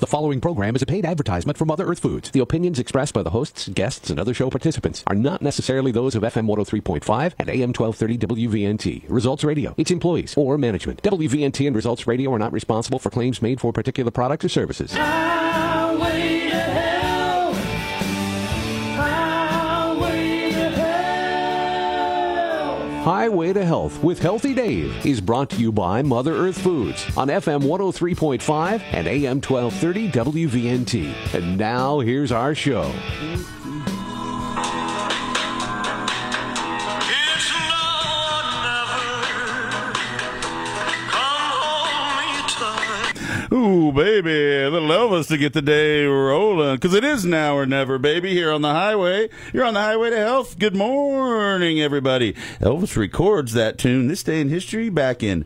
The following program is a paid advertisement for Mother Earth Foods. The opinions expressed by the hosts, guests, and other show participants are not necessarily those of FM 103.5 and AM 1230 WVNT, Results Radio, its employees, or management. WVNT and Results Radio are not responsible for claims made for particular products or services. Highway to hell. Highway to hell. Highway to Health with Healthy Dave is brought to you by Mother Earth Foods on FM 103.5 and AM 1230 WVNT. And now here's our show. Ooh, baby, a little Elvis to get the day rolling, because it is now or never, baby, here on the highway. You're on the highway to health. Good morning, everybody. Elvis records that tune this day in history back in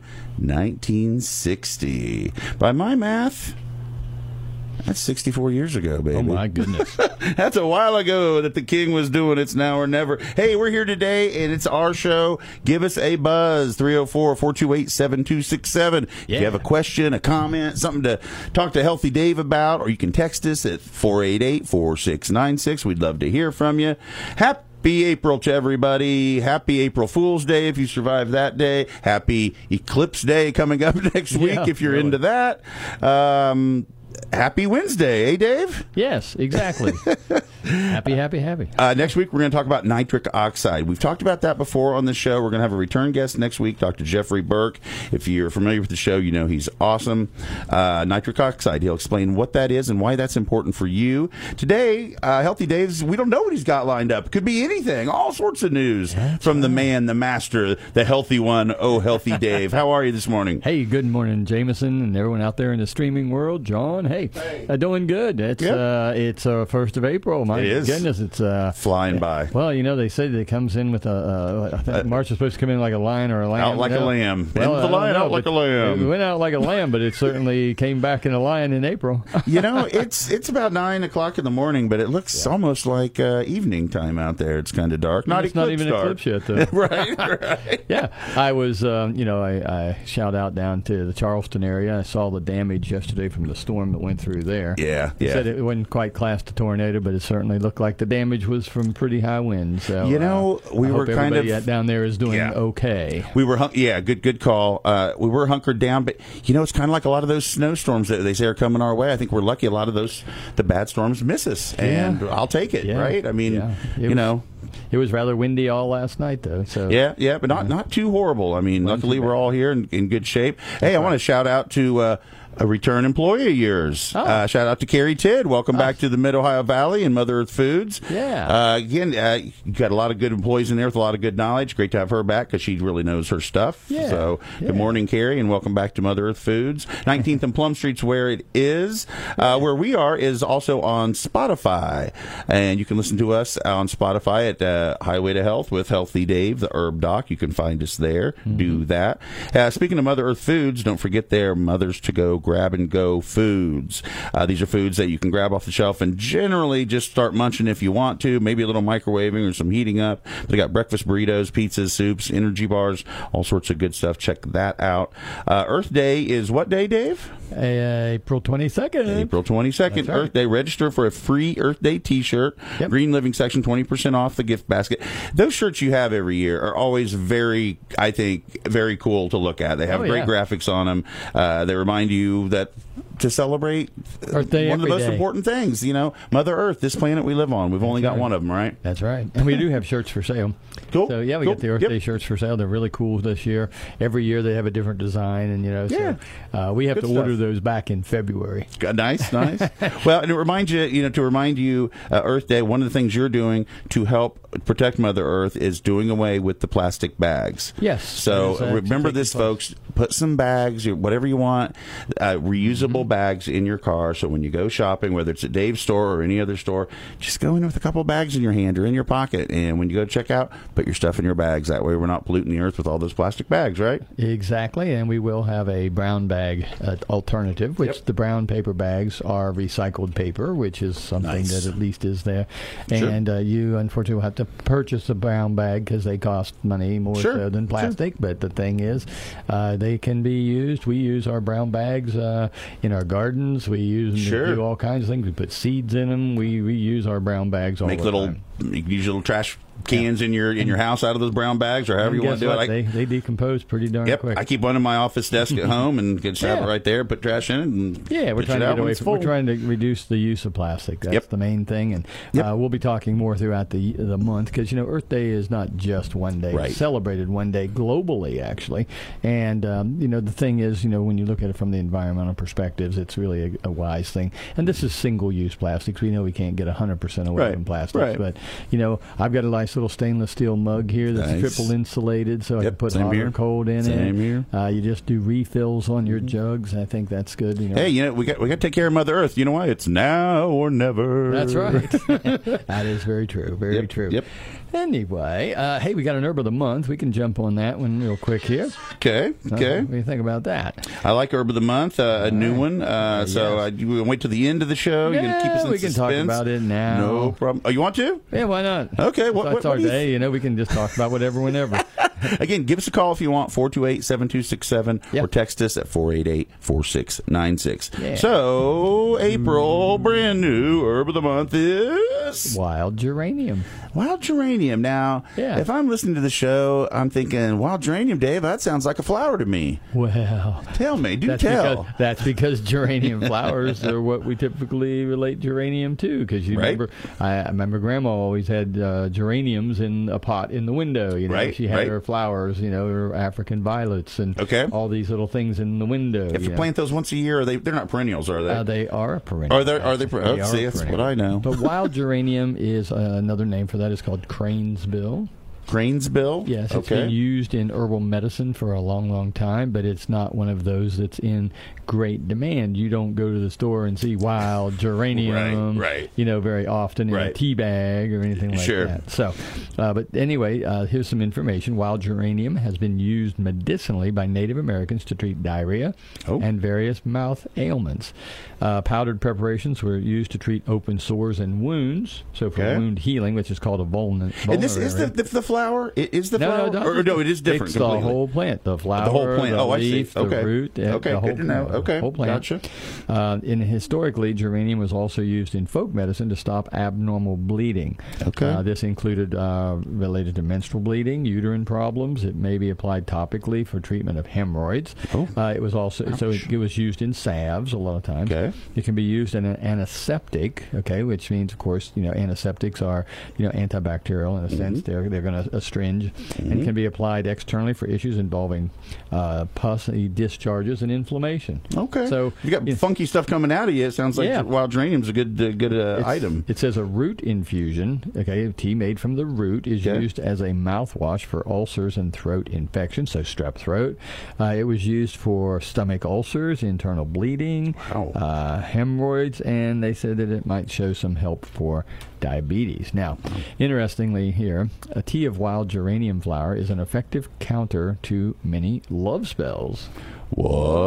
1960. By my math, that's 64 years ago, baby. Oh, my goodness. That's a while ago that the king was doing It's Now or Never. Hey, we're here today, and it's our show. Give us a buzz, 304-428-7267. If you have a question, a comment, something to talk to Healthy Dave about, or you can text us at 488-4696. We'd love to hear from you. Happy April to everybody. Happy April Fool's Day if you survive that day. Happy Eclipse Day coming up next week if you're into that. Happy Wednesday, eh, Dave? Yes, exactly. Happy. Next week, we're going to talk about nitric oxide. We've talked about that before on the show. We're going to have a return guest next week, Dr. Jeffrey Burke. If you're familiar with the show, you know he's awesome. Nitric oxide. He'll explain what that is and why that's important for you. Today, Healthy Dave's, we don't know what he's got lined up. Could be anything. All sorts of news from the man, the master, the healthy one, Healthy Dave. How are you this morning? Hey, good morning, Jameson, and everyone out there in the streaming world. John, hey. Doing good. It's 1st of April. My goodness, it's flying by. Well, you know, they say it comes in with I think March is supposed to come in like a lion or a lamb. Out like a lamb. Well, the lion out like a lamb. It went out like a lamb, but it certainly came back in a lion in April. You know, it's about 9 o'clock in the morning, but it looks almost like evening time out there. It's kind of dark. It's not even eclipse yet, though. right. Yeah, I was, I shout out down to the Charleston area. I saw the damage yesterday from the storm that went through there. Yeah. They said it wasn't quite classed a tornado, but it certainly looked like the damage was from pretty high winds. So, we were kind of down there is doing okay. We were, good call. We were hunkered down, but it's kind of like a lot of those snowstorms that they say are coming our way. I think we're lucky. A lot of the bad storms miss us, and I'll take it. Right? I mean, It was rather windy all last night, though. So but not too horrible. I mean, luckily we're all here in good shape. Hey, I want to shout out to a return employee of yours. Shout out to Carrie Tidd. Welcome back to the Mid-Ohio Valley and Mother Earth Foods. Yeah. Again, you've got a lot of good employees in there with a lot of good knowledge. Great to have her back because she really knows her stuff. Yeah. So good morning, Carrie, and welcome back to Mother Earth Foods. 19th and Plum Street's where it is. Where we are is also on Spotify. And you can listen to us on Spotify at Highway to Health with Healthy Dave, the Herb Doc. You can find us there. Mm-hmm. Do that. Speaking of Mother Earth Foods, don't forget their Mothers to Go grab-and-go foods. These are foods that you can grab off the shelf and generally just start munching if you want to, maybe a little microwaving or some heating up. They got breakfast burritos, pizzas, soups, energy bars, all sorts of good stuff. Check that out. Earth Day is what day, Dave? April 22nd. April 22nd, right. Earth Day. Register for a free Earth Day t-shirt. Yep. Green Living section, 20% off the gift basket. Those shirts you have every year are always very cool to look at. They have great graphics on them. They remind you that to celebrate Earth Day one of the most day. important things, Mother Earth, this planet we live on. We've only got one of them, right? That's right. And we do have shirts for sale. Cool. So, we got the Earth Day shirts for sale. They're really cool this year. Every year they have a different design, and, so we have to order those back in February. Nice. Well, and to remind you, Earth Day, one of the things you're doing to help protect Mother Earth is doing away with the plastic bags. Yes. So remember this, folks. Put some bags, whatever you want, reusable bags in your car. So when you go shopping, whether it's at Dave's store or any other store, just go in with a couple bags in your hand or in your pocket. And when you go check out, put your stuff in your bags. That way we're not polluting the earth with all those plastic bags, right? Exactly. And we will have a brown bag alternative, which the brown paper bags are recycled paper, which is something that at least is there. Sure. And you, unfortunately, will have to purchase a brown bag because they cost money more so than plastic. But the thing is, they can be used. We use our brown bags in our our gardens. We use them Sure. to do all kinds of things. We put seeds in them. We use our brown bags all Make the little, time. use little trash cans in your house out of those brown bags, or however And you want to guess do what? it. They decompose pretty darn Yep, quick. I keep one in my office desk at home and can have Yeah. it right there, put trash in it, and Yeah, we're pitch trying it to out get when away it's from, we're full. trying to reduce the use of plastic. That's Yep. the main thing, and Yep. we'll be talking more throughout the month because Earth Day is not just one day; Right. it's celebrated one day globally, actually. And the thing is, when you look at it from the environmental perspectives, it's really a wise thing. And this is single-use plastics. We know we can't get 100% away Right. from plastics, Right. but I've got a nice little stainless steel mug here that's Nice. triple insulated, so I Yep, can put same hot here. and cold in Same it. here. You just do refills on your jugs. I think that's good. Hey, we got to take care of Mother Earth. You know why? It's now or never. That's right. That is very true. Very Yep, true. yep. Anyway, hey, we got an herb of the month. We can jump on that one real quick here. Okay. What do you think about that? I like Herb of the Month, a new one. So yes. you wait till the end of the show. You're gonna keep us in we can talk suspense? about it now. No problem. Oh, you want to? Yeah, why not? Okay, That's our do you day. We can just talk about whatever, whenever. Again, give us a call if you want, 428-7267, Yep. or text us at 488-4696. Yeah. So, April, brand new Herb of the Month is Wild geranium. wild geranium. Now, Yeah. if I'm listening to the show, I'm thinking, wild geranium, Dave, that sounds like a flower to me. Well, Tell me, that's because geranium flowers are what we typically relate geranium to. Because Right. I remember Grandma always had geraniums in a pot in the window. Right, She had right. her flowers, her African violets and Okay. all these little things in the window. If you plant those once a year, they're not perennials, are they? They are a perennial. Are they? They are See, a that's perennial. what I know. But wild geranium is another name for that. It's called crane's bill. Cranesbill? Yes, it's okay. been used in herbal medicine for a long, long time, but it's not one of those that's in great demand. You don't go to the store and see wild geranium, Right. very often in a Right. tea bag or anything like Sure. that. So, but anyway, here's some information. Wild geranium has been used medicinally by Native Americans to treat diarrhea and various mouth ailments. Powdered preparations were used to treat open sores and wounds, so for Okay. wound healing, which is called a vulnerary. And this is the flower? It is the flower? No, Or, no, it is different It's completely. the whole plant, the flower, The whole plant. the I see. leaf, Okay. the root, Okay, the whole good to know. Okay, whole plant. gotcha. Historically, geranium was also used in folk medicine to stop abnormal bleeding. Okay. This included related to menstrual bleeding, uterine problems. It may be applied topically for treatment of hemorrhoids. It was also it was used in salves a lot of times. Okay. It can be used in an antiseptic. Okay, which means, of course, antiseptics are antibacterial in a sense. They're going to astringe and can be applied externally for issues involving pus discharges and inflammation. Okay. So you got funky stuff coming out of you. It sounds like Yeah. wild geranium's a good item. It says a root infusion. Okay, tea made from the root is Okay. used as a mouthwash for ulcers and throat infections, so strep throat. It was used for stomach ulcers, internal bleeding, hemorrhoids, and they said that it might show some help for diabetes. Now, interestingly here, a tea of wild geranium flower is an effective counter to many love spells. What?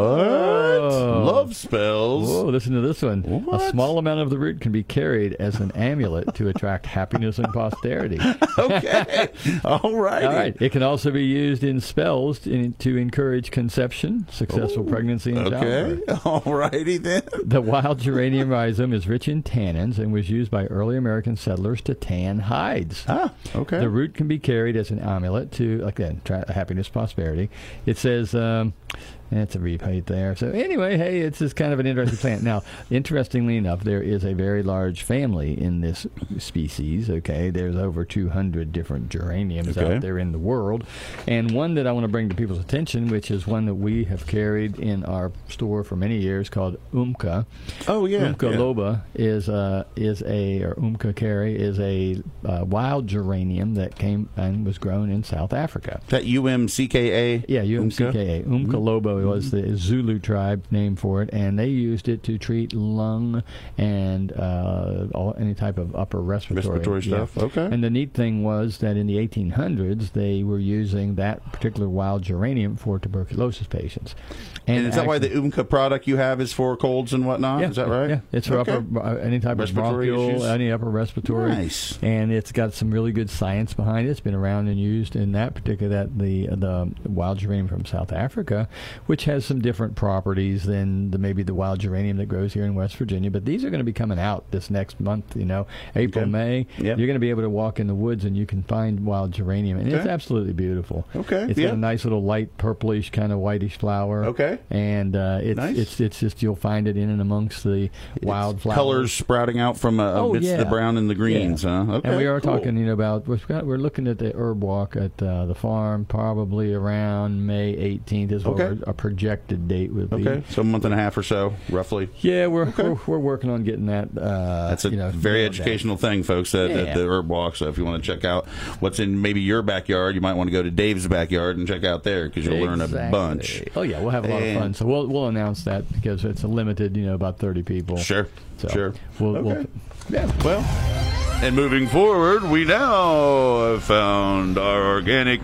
Love spells? Whoa, listen to this one. What? A small amount of the root can be carried as an amulet to attract happiness and posterity. Okay. All right. All right. It can also be used in spells to encourage conception, successful pregnancy, and Okay. childbirth. All righty then. The wild geranium rhizome is rich in tannins and was used by early American settlers to tan hides. Okay. The root can be carried as an amulet to, again, happiness, prosperity. It says, it's a repeat there. So anyway, hey, it's just kind of an interesting plant. Now, interestingly enough, there is a very large family in this species, okay? There's over 200 different geraniums out there in the world. And one that I want to bring to people's attention, which is one that we have carried in our store for many years, called Umka. Oh, yeah. Umka loba is a Umka Kerry is a wild geranium that came and was grown in South Africa. That UMCKA? Yeah, UMCKA. Umka loba was the Zulu tribe name for it, and they used it to treat lung and any type of upper respiratory stuff. Okay. And the neat thing was that in the 1800s, they were using that particular wild geranium for tuberculosis patients. And is that why the Umka product you have is for colds and whatnot? Yeah, Is that right? Yeah, it's for any type Respiratory of bronchial, issues? any upper respiratory. Nice. And it's got some really good science behind it. It's been around and used in that particular, the wild geranium from South Africa, which which has some different properties than maybe the wild geranium that grows here in West Virginia. But these are going to be coming out this next month, April, May. Yep. You're going to be able to walk in the woods and you can find wild geranium. And it's absolutely beautiful. Okay. It's got a nice little light purplish, kind of whitish flower. Okay. And it's just, you'll find it in and amongst the wildflowers. Colors sprouting out from amidst the brown and the greens, huh? Okay. And we are talking, about, we're looking at the herb walk at the farm probably around May 18th is what our projected date would be. Okay, so a month and a half or so, roughly. Yeah, we're working on getting that. That's a very educational thing, folks, at the herb walk. So if you want to check out what's in maybe your backyard, you might want to go to Dave's backyard and check out there because you'll learn a bunch. Oh, yeah, we'll have a lot of fun. So we'll announce that because it's a limited, about 30 people. Sure, sure. Well, and moving forward, we now have found our organic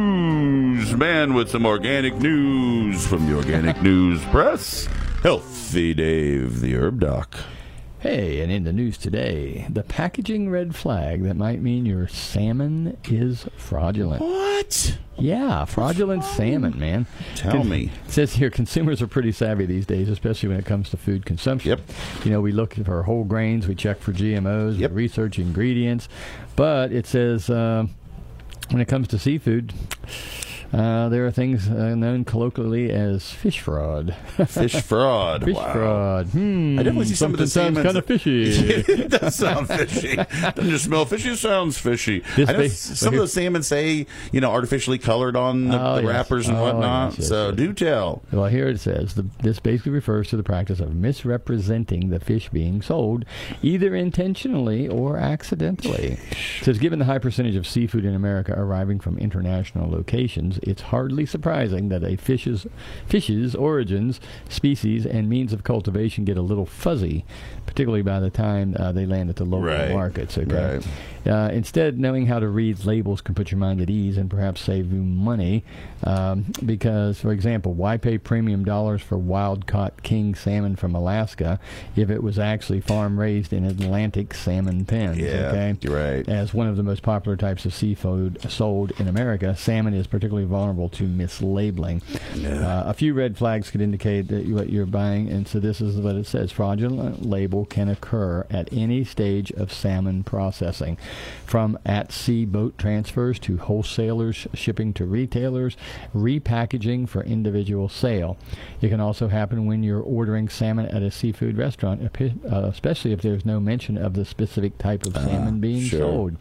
news man with some organic news from the Organic News Press. Healthy Dave, the Herb Doc. Hey, and in the news today, the packaging red flag that might mean your salmon is fraudulent. What? Yeah, fraudulent salmon, man. Tell me. It says here, consumers are pretty savvy these days, especially when it comes to food consumption. Yep. We look for whole grains, we check for GMOs, we research ingredients, but it says when it comes to seafood, there are things known colloquially as fish fraud. Fish fraud. Fish fraud. I definitely see some of the sounds kind of fishy. It does sound fishy. Doesn't just smell fishy, it sounds fishy. I know some of those salmon say, artificially colored on the wrappers and whatnot. Yes. Do tell. Well, here it says, this basically refers to the practice of misrepresenting the fish being sold, either intentionally or accidentally. It says, given the high percentage of seafood in America arriving from international locations, it's hardly surprising that a fish's origins, species, and means of cultivation get a little fuzzy, particularly by the time they land at the local markets. Okay? Instead, knowing how to read labels can put your mind at ease and perhaps save you money because, for example, why pay premium dollars for wild-caught king salmon from Alaska if it was actually farm-raised in Atlantic salmon pens? You're right. As one of the most popular types of seafood sold in America, salmon is particularly vulnerable to mislabeling. A few red flags could indicate that what you're buying, and so this is what it says. Fraudulent label can occur at any stage of salmon processing, from at-sea boat transfers to wholesalers shipping to retailers, repackaging for individual sale. It can also happen when you're ordering salmon at a seafood restaurant, especially if there's no mention of the specific type of salmon being sold.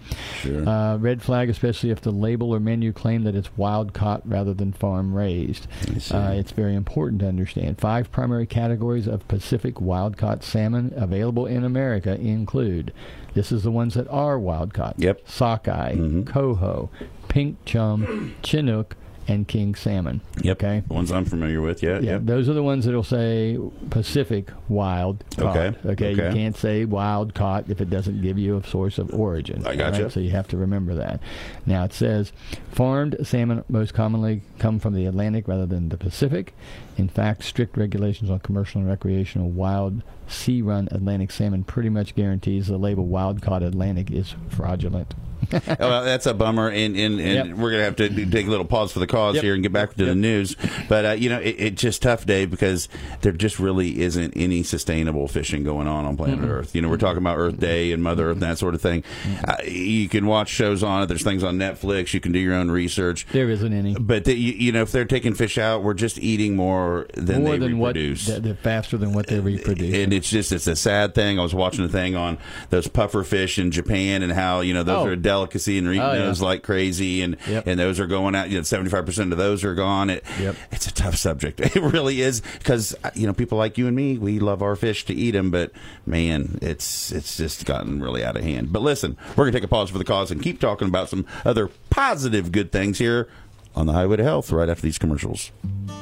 Red flag, especially if the label or menu claim that it's wild-caught rather than farm-raised. It's very important to understand. 5 primary categories of Pacific wild-caught salmon available in America include, this is the ones that are wild-caught, sockeye, coho, pink chum, chinook, and king salmon. Okay, the ones I'm familiar with. Those are the ones that'll say Pacific wild caught. Okay, you can't say wild caught if it doesn't give you a source of origin. I gotcha. So you have to remember that. Now it says farmed salmon most commonly come from the Atlantic rather than the Pacific. In fact, strict regulations on commercial and recreational wild sea-run Atlantic salmon pretty much guarantees the label wild-caught Atlantic is fraudulent. Well, that's a bummer, and we're going to have to take a little pause for the cause here and get back to the news. But, it's just tough, Dave, because there just really isn't any sustainable fishing going on planet Earth. We're talking about Earth Day and Mother Earth and that sort of thing. You can watch shows on it. There's things on Netflix. You can do your own research. There isn't any. But, if they're taking fish out, we're just eating more than they reproduce. They're faster than what they reproduce. And it's a sad thing. I was watching a thing on those puffer fish in Japan and how, those are delicacy and they're eating those like crazy, and those are going out. 75% of those are gone. It's a tough subject. It really is, because people like you and me, we love our fish to eat them, but man, it's just gotten really out of hand. But listen, we're gonna take a pause for the cause and keep talking about some other positive good things here on the Highway to Health right after these commercials.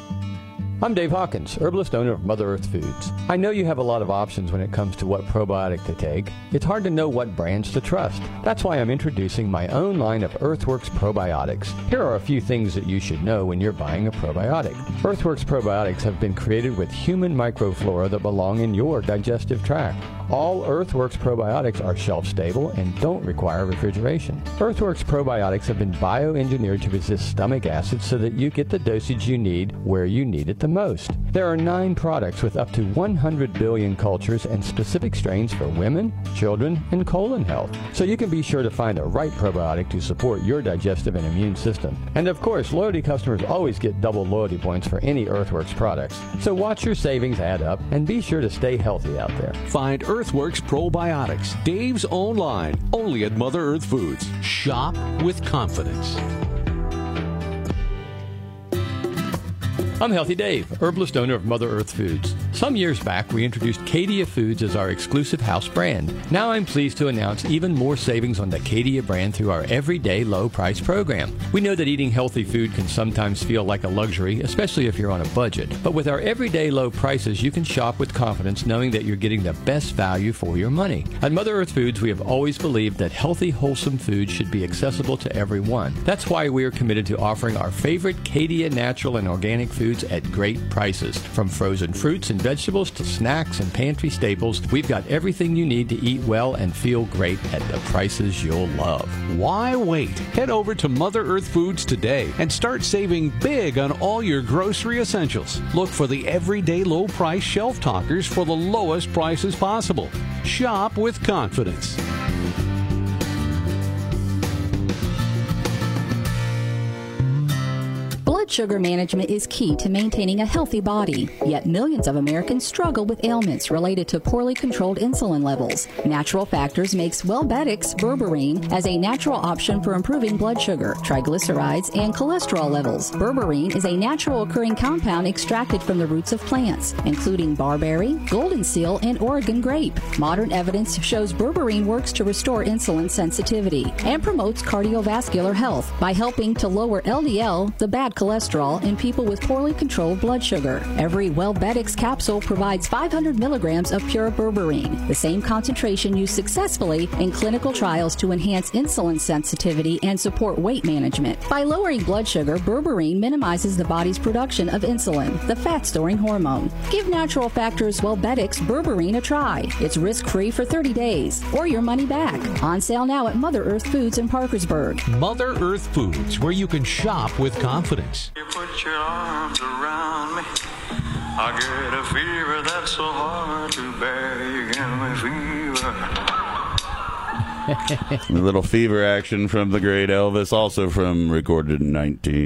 I'm Dave Hawkins, herbalist owner of Mother Earth Foods. I know you have a lot of options when it comes to what probiotic to take. It's hard to know what brands to trust. That's why I'm introducing my own line of Earthworks probiotics. Here are a few things that you should know when you're buying a probiotic. Earthworks probiotics have been created with human microflora that belong in your digestive tract. All Earthworks probiotics are shelf-stable and don't require refrigeration. Earthworks probiotics have been bioengineered to resist stomach acid so that you get the dosage you need where you need it the most. There are 9 products with up to 100 billion cultures and specific strains for women, children, and colon health. So you can be sure to find the right probiotic to support your digestive and immune system. And of course, loyalty customers always get double loyalty points for any Earthworks products. So watch your savings add up and be sure to stay healthy out there. Find Earthworks Probiotics, Dave's own line, only at Mother Earth Foods. Shop with confidence. I'm Healthy Dave, herbalist owner of Mother Earth Foods. Some years back, we introduced Cadia Foods as our exclusive house brand. Now I'm pleased to announce even more savings on the Cadia brand through our everyday low price program. We know that eating healthy food can sometimes feel like a luxury, especially if you're on a budget. But with our everyday low prices, you can shop with confidence knowing that you're getting the best value for your money. At Mother Earth Foods, we have always believed that healthy, wholesome food should be accessible to everyone. That's why we are committed to offering our favorite Cadia natural and organic foods at great prices. From frozen fruits and vegetables to snacks and pantry staples, we've got everything you need to eat well and feel great at the prices you'll love. Why wait? Head over to Mother Earth Foods today and start saving big on all your grocery essentials. Look for the everyday low price shelf talkers for the lowest prices possible. Shop with confidence. Blood sugar management is key to maintaining a healthy body, yet millions of Americans struggle with ailments related to poorly controlled insulin levels. Natural Factors makes Wellbetics berberine as a natural option for improving blood sugar, triglycerides, and cholesterol levels. Berberine is a natural occurring compound extracted from the roots of plants, including barberry, golden seal, and Oregon grape. Modern evidence shows berberine works to restore insulin sensitivity and promotes cardiovascular health by helping to lower LDL, the bad cholesterol, in people with poorly controlled blood sugar. Every Wellbetics capsule provides 500 milligrams of pure berberine, the same concentration used successfully in clinical trials to enhance insulin sensitivity and support weight management. By lowering blood sugar, berberine minimizes the body's production of insulin, the fat-storing hormone. Give Natural Factors Wellbetics berberine a try. It's risk-free for 30 days, or your money back. On sale now at Mother Earth Foods in Parkersburg. Mother Earth Foods, where you can shop with confidence. You put your arms around me. I get a fever that's so hard to bear. You give me fever. A little fever action from the great Elvis, also from recorded in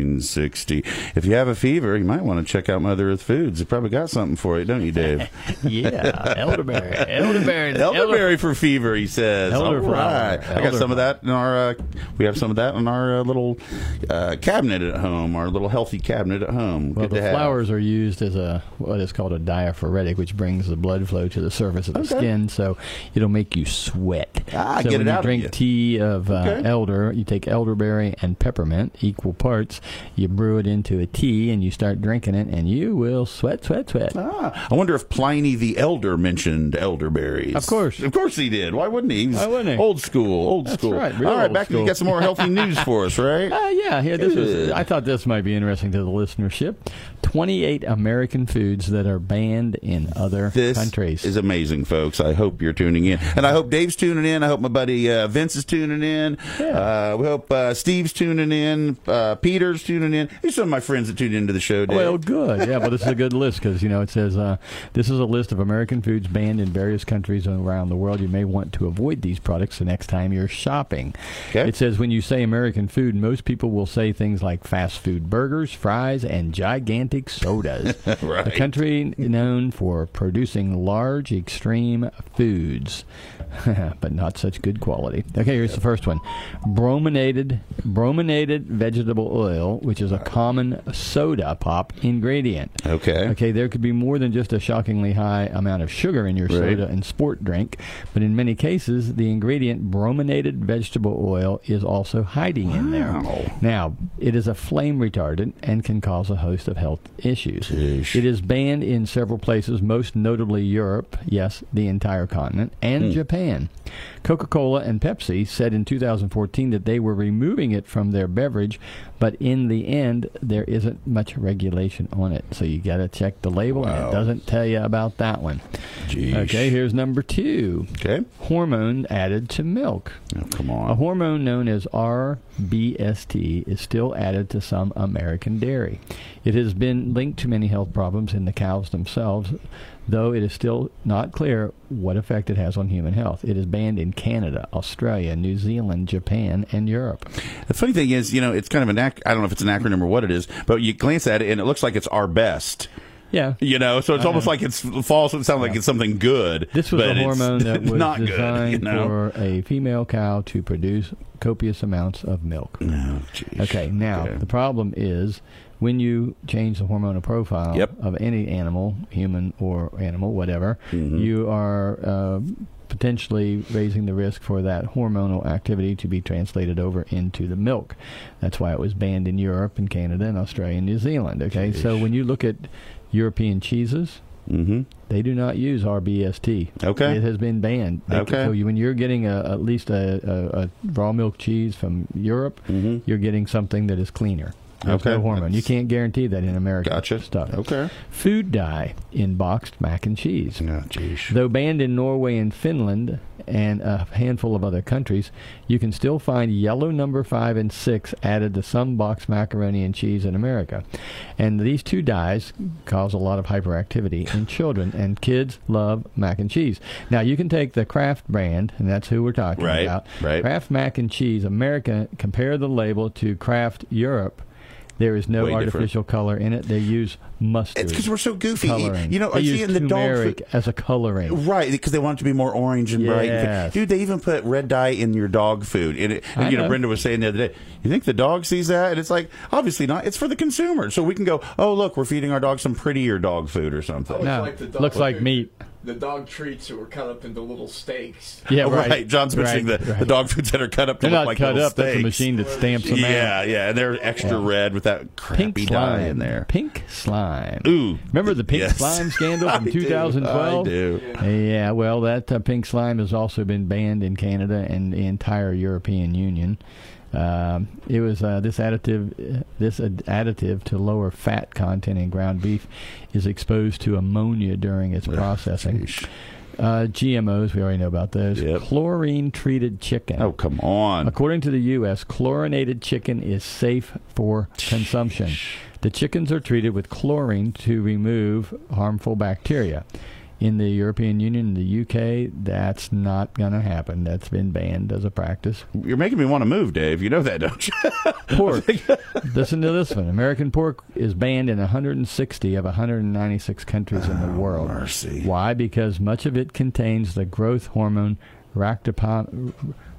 1960. If you have a fever, you might want to check out Mother Earth Foods. They probably got something for you, don't you, Dave? Yeah, elderberry. Elderberry for fever, he says. All Elderflower. right. I got some of that in our, we have some of that in our little cabinet at home, our little healthy cabinet at home. Well, Good the to have. flowers are used as what is called a diaphoretic, which brings the blood flow to the surface of the skin, so it'll make you sweat. So Get when you out drink of tea of elder, you take elderberry and peppermint, equal parts, you brew it into a tea, and you start drinking it, and you will sweat. I wonder if Pliny the Elder mentioned elderberries. Of course. Of course he did. Why wouldn't he? Why wouldn't he? Old school. That's right, real All right, old back to you. school. Got some more healthy news for us, right? This was. Good. I thought this might be interesting to the listenership. 28 American foods that are banned in other countries. This is amazing, folks. I hope you're tuning in. And I hope Dave's tuning in. I hope my buddy Vince is tuning in. Yeah. We hope Steve's tuning in. Peter's tuning in. These are some of my friends that tune into the show, Dave. Well, good. Yeah, well, this is a good list because, it says this is a list of American foods banned in various countries around the world. You may want to avoid these products the next time you're shopping. Okay. It says when you say American food, most people will say things like fast food burgers, fries, and gigantic sodas. Right. A country known for producing large, extreme foods, but not such good quality. Okay, here's the first one. Brominated vegetable oil, which is a common soda pop ingredient. Okay, there could be more than just a shockingly high amount of sugar in your soda and sport drink, but in many cases, the ingredient brominated vegetable oil is also hiding in there. Now, it is a flame retardant and can cause a host of health issues. It is banned in several places, most notably Europe, yes, the entire continent, and Japan. Coca-Cola Coca-Cola and Pepsi said in 2014 that they were removing it from their beverage, but in the end, there isn't much regulation on it. So you got to check the label, and it doesn't tell you about that one. Jeez. Okay, here's number 2. Okay. Hormone added to milk. Oh, come on. A hormone known as RBST is still added to some American dairy. It has been linked to many health problems in the cows themselves, though it is still not clear what effect it has on human health. It is banned in Canada, Australia, New Zealand, Japan, and Europe. The funny thing is, it's kind of an I don't know if it's an acronym or what it is, but you glance at it and it looks like it's our best. Yeah. So it's almost like it's false. It sounds like it's something good. This was a hormone that was not designed good, for a female cow to produce copious amounts of milk. Oh, geez. Okay, now the problem is when you change the hormonal profile of any animal, human or animal, whatever, you are potentially raising the risk for that hormonal activity to be translated over into the milk. That's why it was banned in Europe and Canada and Australia and New Zealand. Okay, so when you look at European cheeses, they do not use RBST. Okay. It has been banned. So when you're getting at least a raw milk cheese from Europe, you're getting something that is cleaner. There's no hormone. You can't guarantee that in American stuff. Okay. Food dye in boxed mac and cheese. Oh, geez. Though banned in Norway and Finland and a handful of other countries, you can still find yellow number 5 and 6 added to some boxed macaroni and cheese in America. And these two dyes cause a lot of hyperactivity in children, and kids love mac and cheese. Now, you can take the Kraft brand, and that's who we're talking about. Right. Kraft mac and cheese, America, compare the label to Kraft Europe. There is no artificial color in it. They use mustard. It's because we're so goofy. Coloring. They I use use the turmeric as a coloring. Right, because they want it to be more orange and bright. Yes. Dude, they even put red dye in your dog food. And Brenda was saying the other day, you think the dog sees that? And it's like, obviously not. It's for the consumer. So we can go, oh, look, we're feeding our dog some prettier dog food or something. No, looks like meat. The dog treats that were cut up into little steaks. Yeah, right. John's mentioning the dog foods that are cut up to look like little steaks. That's a machine that stamps them out. Yeah, and they're extra red with that crappy dye in there. Pink slime. Ooh. Remember the pink slime scandal from 2012? I do. Yeah, well, that pink slime has also been banned in Canada and the entire European Union. It was this additive to lower fat content in ground beef is exposed to ammonia during its processing. GMOs, we already know about those. Chlorine-treated chicken. Oh, come on. According to the U.S., chlorinated chicken is safe for consumption. The chickens are treated with chlorine to remove harmful bacteria. In the European Union, the UK, that's not going to happen. That's been banned as a practice. You're making me want to move, Dave. You know that, don't you? Pork. Listen to this one. American pork is banned in 160 of 196 countries in the world. Mercy. Why? Because much of it contains the growth hormone ractopamine.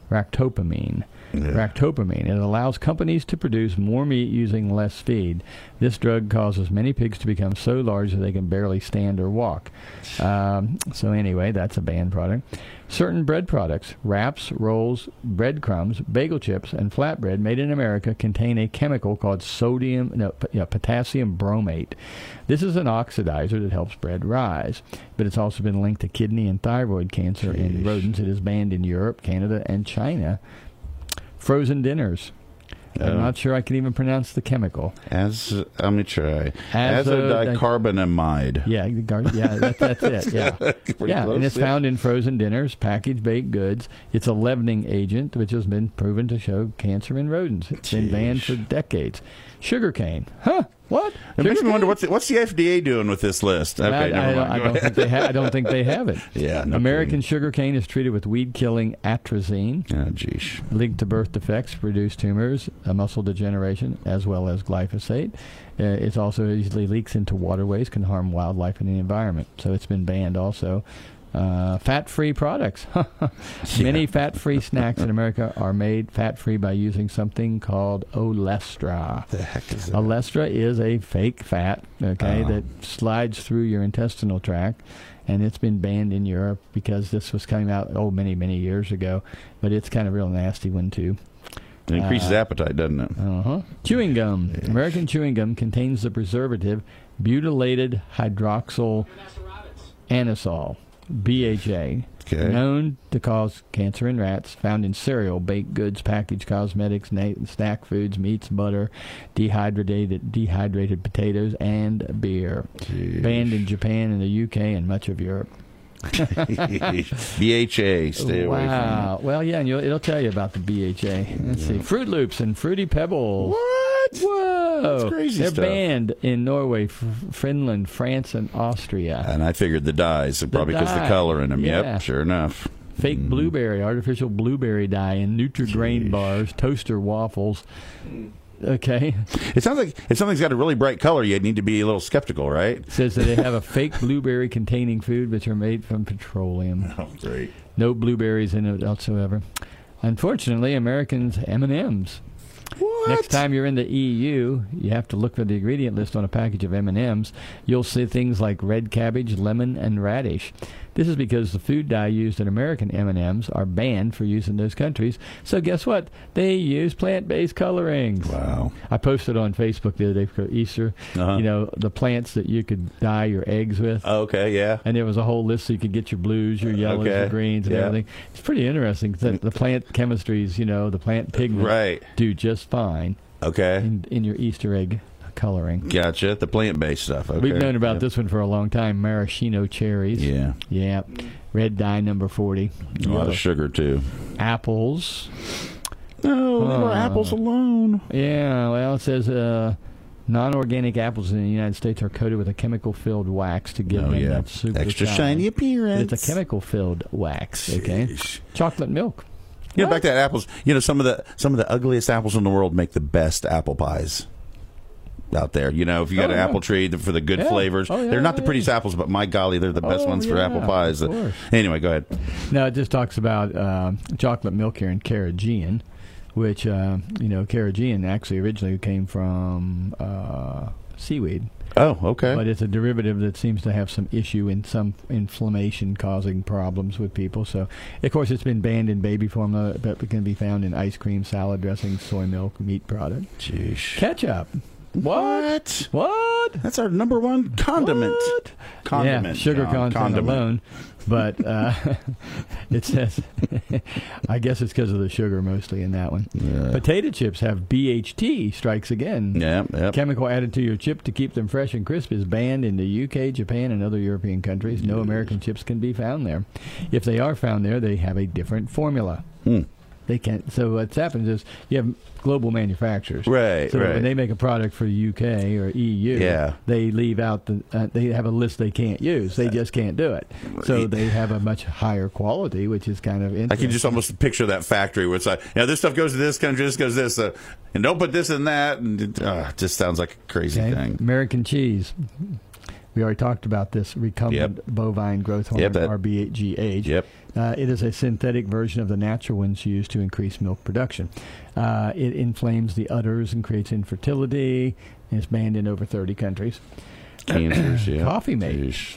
Ractopamine. It allows companies to produce more meat using less feed. This drug causes many pigs to become so large that they can barely stand or walk. So anyway, that's a banned product. Certain bread products, wraps, rolls, breadcrumbs, bagel chips, and flatbread made in America contain a chemical called potassium bromate. This is an oxidizer that helps bread rise, but it's also been linked to kidney and thyroid cancer in rodents. It is banned in Europe, Canada, and China. Frozen dinners. I'm not sure I can even pronounce the chemical. Let me try. Azodicarbonamide. That's it. Yeah, close, and it's found in frozen dinners, packaged baked goods. It's a leavening agent, which has been proven to show cancer in rodents. It's been banned for decades. Sugarcane. Huh? What? It makes me wonder what's the FDA doing with this list. Okay, never mind. I don't think they have it. Yeah. No American sugarcane is treated with weed-killing atrazine. Oh, geez. Linked to birth defects, reduced tumors, muscle degeneration, as well as glyphosate. It also easily leaks into waterways, can harm wildlife and the environment. So it's been banned also. Fat-free products. Many fat-free snacks in America are made fat-free by using something called Olestra. The heck is that? Olestra is a fake fat, that slides through your intestinal tract, and it's been banned in Europe because this was coming out many, many years ago. But it's kind of a real nasty one too. It increases appetite, doesn't it? Chewing gum. Yes. American chewing gum contains the preservative butylated hydroxyl anisole. BHA, Okay. known to cause cancer in rats, found in cereal, baked goods, packaged cosmetics, snack foods, meats, butter, dehydrated potatoes, and beer. Jeez. Banned in Japan and the UK and much of Europe. BHA, stay away from Wow. Well, yeah, and it'll tell you about the BHA. Let's see. Fruit Loops and Fruity Pebbles. What? Whoa. That's crazy They're stuff. banned in Norway, Finland, France, and Austria. And I figured the dyes, probably because the dye. color in them. Yeah. Yep, sure enough. Fake blueberry, artificial blueberry dye in Nutri-Grain bars, toaster waffles. Okay. It sounds like if something's got a really bright color, you need to be a little skeptical, right? Says that they have a fake blueberry containing food which are made from petroleum. Oh, great. No blueberries in it whatsoever. Unfortunately, Americans M&Ms. What? Next time you're in the EU, you have to look for the ingredient list on a package of M&Ms. You'll see things like red cabbage, lemon, and radish. This is because the food dye used in American M&Ms are banned for use in those countries. So guess what? They use plant-based colorings. Wow. I posted on Facebook the other day for Easter, Uh-huh. you know, the plants that you could dye your eggs with. Okay, yeah. And there was a whole list so you could get your blues, your yellows, Okay. your greens, and Yeah. everything. It's pretty interesting that the plant chemistries, you know, the plant pigments Right. do just fine Okay. in your Easter egg coloring. Gotcha. The plant-based stuff. Okay. We've known about Yep. this one for a long time, maraschino cherries. Yeah. Yeah. Red dye number 40. A lot of sugar, too. Apples. No, leave our Oh. apples alone. Yeah, well, it says non-organic apples in the United States are coated with a chemical-filled wax to give Oh, them yeah. that super Extra shine. shiny appearance. It's a chemical-filled wax, okay? Sheesh. Chocolate milk. You know, back to that apples. You know, some of the ugliest apples in the world make the best apple pies out there. You know, if you got an yeah. apple tree for the good Yeah. flavors, Oh, yeah, they're not the yeah. prettiest apples, but my golly, they're the best Oh, ones for yeah, apple pies. of course. Anyway, go ahead. No, it just talks about chocolate milk here and carrageenan, which, you know, carrageenan actually originally came from seaweed. Oh, okay. But it's a derivative that seems to have some issue in some inflammation causing problems with people. So, of course, it's been banned in baby formula, but it can be found in ice cream, salad dressing, soy milk, meat product. Jeez. Ketchup. What? What? That's our number one condiment. What? Condiment. Yeah, sugar John. content Condiment. alone. But it says, I guess it's because of the sugar mostly in that one. Yeah. Potato chips have BHT, strikes again. Yep. Chemical added to your chip to keep them fresh and crisp is banned in the UK, Japan, and other European countries. No American chips can be found there. If they are found there, they have a different formula. They can't. So what's happened is you have global manufacturers. Right, So right. when they make a product for the UK or EU, Yeah. they leave out they have a list they can't use. They just can't do it. So they have a much higher quality, which is kind of interesting. I can just almost picture that factory where it's like, this stuff goes to this country, this goes to this, and don't put this in that, and it just sounds like a crazy thing. American cheese. We already talked about this recumbent bovine growth hormone, RBGH. Yep. It is a synthetic version of the natural ones used to increase milk production. It inflames the udders and creates infertility, and it's banned in over 30 countries. Cancers, yeah. Coffee mate. Jeez.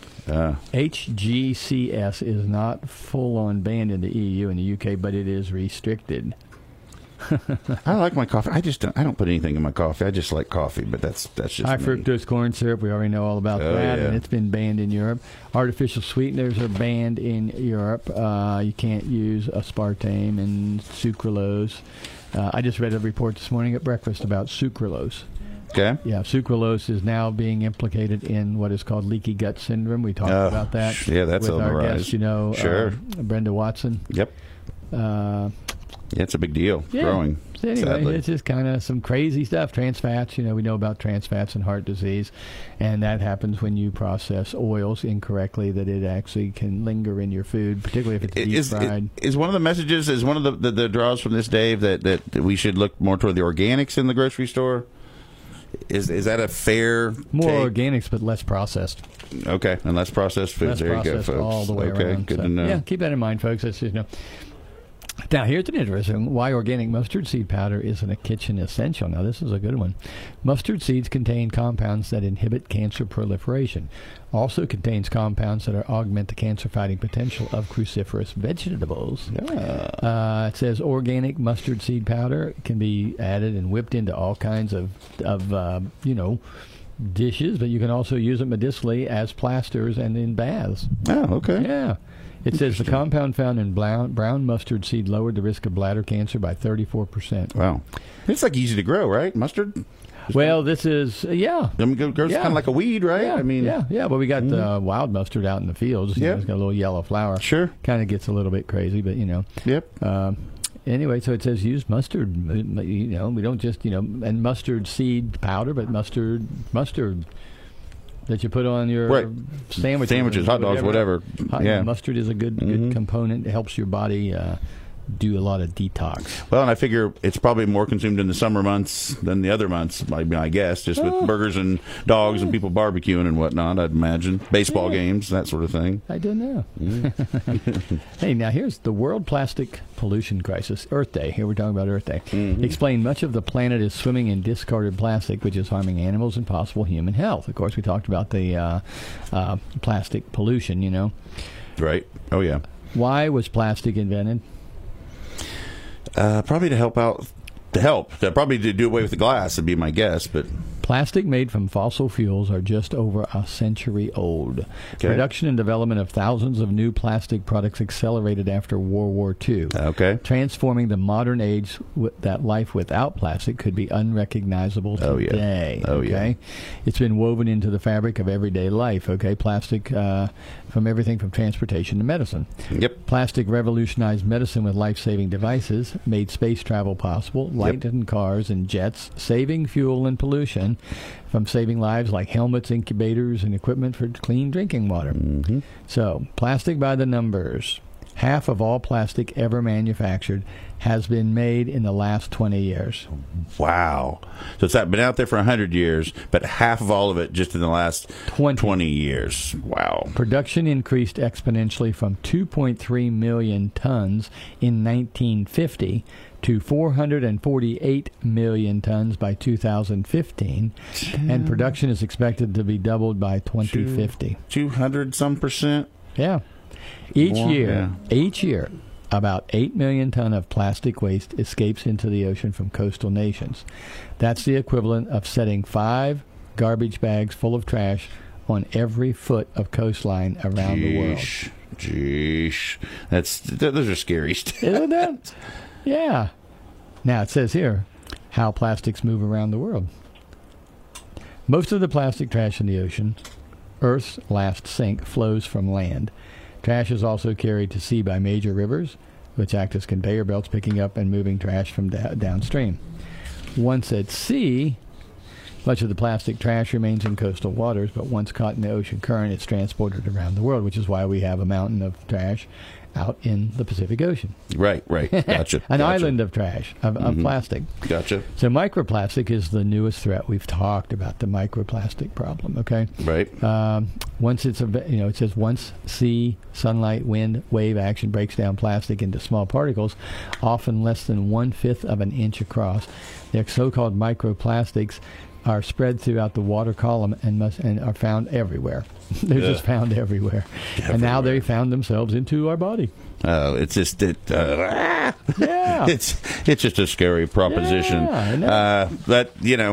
HGCS is not full-on banned in the EU and the UK, but it is restricted. I like my coffee. I don't put anything in my coffee. I just like coffee, but that's just High me. fructose corn syrup, we already know all about Oh, that, yeah. and it's been banned in Europe. Artificial sweeteners are banned in Europe. You can't use aspartame and sucralose. I just read a report this morning at breakfast about sucralose. Okay. Yeah, sucralose is now being implicated in what is called leaky gut syndrome. We talked about that. yeah, that's with on the our rise. guest, you know, Sure. Brenda Watson. Yep. Yeah, it's a big deal. Yeah. Growing. So anyway, sadly. it's just kind of some crazy stuff. Trans fats, you know, we know about trans fats and heart disease, and that happens when you process oils incorrectly, that it actually can linger in your food, particularly if it's deep fried. Is one of the messages, is one of the draws from this, Dave, that we should look more toward the organics in the grocery store? Is that a fair More take? organics, but less processed. Okay, and less processed food. Less there you go, processed folks. all the way okay, around. good So, to know. Yeah, keep that in mind, folks. That's just, you know. Now, here's an interesting why organic mustard seed powder isn't a kitchen essential. Now, this is a good one. Mustard seeds contain compounds that inhibit cancer proliferation. Also contains compounds that augment the cancer-fighting potential of cruciferous vegetables. It says organic mustard seed powder can be added and whipped into all kinds of dishes, but you can also use it medicinally as plasters and in baths. Oh, okay. Yeah. It says the compound found in brown mustard seed lowered the risk of bladder cancer by 34%. Wow. It's like easy to grow, right? Mustard? Well, this is, yeah. I mean, it grows Yeah. kind of like a weed, right? Yeah, I mean, yeah. Well, we got wild mustard out in the fields. You know, it's got a little yellow flower. Sure. Kind of gets a little bit crazy, but, Yep. Anyway, so it says use mustard. We don't just, and mustard seed powder, but mustard that you put on your Right. sandwiches, hot dogs, whatever. Yeah. Mustard is a good component. It helps your body do a lot of detox. Well, and I figure it's probably more consumed in the summer months than the other months, I guess, just with burgers and dogs and people barbecuing and whatnot, I'd imagine. Baseball games, that sort of thing. I don't know. Hey, now here's the World Plastic Pollution Crisis, Earth Day. Here we're talking about Earth Day. Explain much of the planet is swimming in discarded plastic, which is harming animals and possible human health. Of course, we talked about the plastic pollution, Right. Oh, yeah. Why was plastic invented? Probably to help out. Probably to do away with the glass would be my guess, but Plastic made from fossil fuels are just over a century old. Okay. Production and development of thousands of new plastic products accelerated after World War II. okay. Transforming the modern age that life without plastic could be unrecognizable Oh, yeah. today. Oh, yeah. Okay, it's been woven into the fabric of everyday life. Okay, plastic from everything from transportation to medicine. Yep. Plastic revolutionized medicine with life-saving devices, made space travel possible, lightened cars and jets, saving fuel and pollution, from saving lives like helmets, incubators, and equipment for clean drinking water. So, plastic by the numbers. Half of all plastic ever manufactured has been made in the last 20 years. Wow. So it's been out there for 100 years, but half of all of it just in the last 20 years. Wow. Production increased exponentially from 2.3 million tons in 1950 to 448 million tons by 2015, and production is expected to be doubled by 2050. 200 some percent? Yeah. Each More, year, about 8 million ton of plastic waste escapes into the ocean from coastal nations. That's the equivalent of setting 5 garbage bags full of trash on every foot of coastline around the world. Jeesh. Those are scary stuff. Isn't that? Yeah. Now it says here how plastics move around the world. Most of the plastic trash in the ocean, Earth's last sink, flows from land. Trash is also carried to sea by major rivers, which act as conveyor belts picking up and moving trash from downstream. Once at sea, much of the plastic trash remains in coastal waters, but once caught in the ocean current, it's transported around the world, which is why we have a mountain of trash out in the Pacific Ocean. Right. Gotcha. An island of trash, of plastic. Gotcha. So microplastic is the newest threat. We've talked about the microplastic problem, okay? Right. Once it says once sea, sunlight, wind, wave action breaks down plastic into small particles, often less than 1/5 of an inch across. They're so-called microplastics are spread throughout the water column and are found everywhere. They're just found everywhere. And now they found themselves into our body. Oh, it's just Yeah. it's just a scary proposition. Yeah, but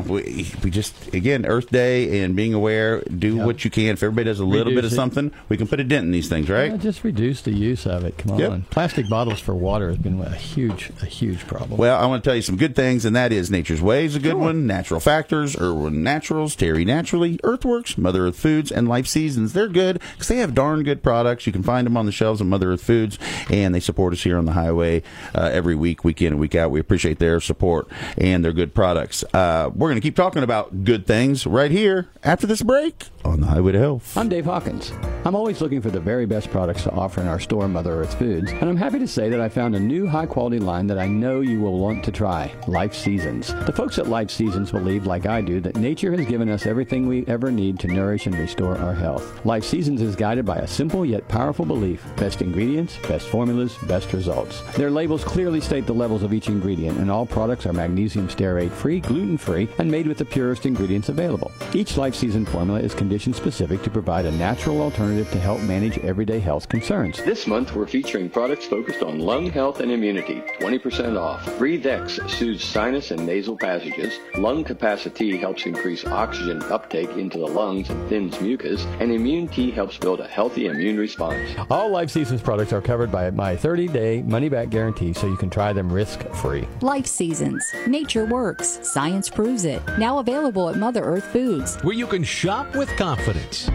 we just, again, Earth Day and being aware, do what you can. If everybody does a little bit of something, we can put a dent in these things, right? Yeah, just reduce the use of it. Come on. Plastic bottles for water has been a huge problem. Well, I want to tell you some good things, and that is Nature's Way is a good one. Natural Factors, Irwin Naturals, Terry Naturally, Earthworks, Mother Earth Foods, and Life Seasons. They're good because they have darn good products. You can find them on the shelves of Mother Earth Foods, and they support us here on the highway every week, week in and week out. We appreciate their support and their good products. We're going to keep talking about good things right here after this break on the Highway to Health. I'm Dave Hawkins. I'm always looking for the very best products to offer in our store, Mother Earth Foods, and I'm happy to say that I found a new high-quality line that I know you will want to try, Life Seasons. The folks at Life Seasons believe, like I do, that nature has given us everything we ever need to nourish and restore our health. Life Seasons is guided by a simple yet powerful belief: best ingredients, best formulas, best results. Their labels clearly state the levels of each ingredient, and all products are magnesium stearate-free, gluten-free, and made with the purest ingredients available. Each Life Season formula is condition-specific to provide a natural alternative alternative to help manage everyday health concerns. This month, we're featuring products focused on lung health and immunity. 20% off. Breathe X soothes sinus and nasal passages. Lung Capacity helps increase oxygen uptake into the lungs and thins mucus. And Immune T helps build a healthy immune response. All Life Seasons products are covered by my 30-day money-back guarantee, so you can try them risk-free. Life Seasons. Nature works. Science proves it. Now available at Mother Earth Foods, where you can shop with confidence.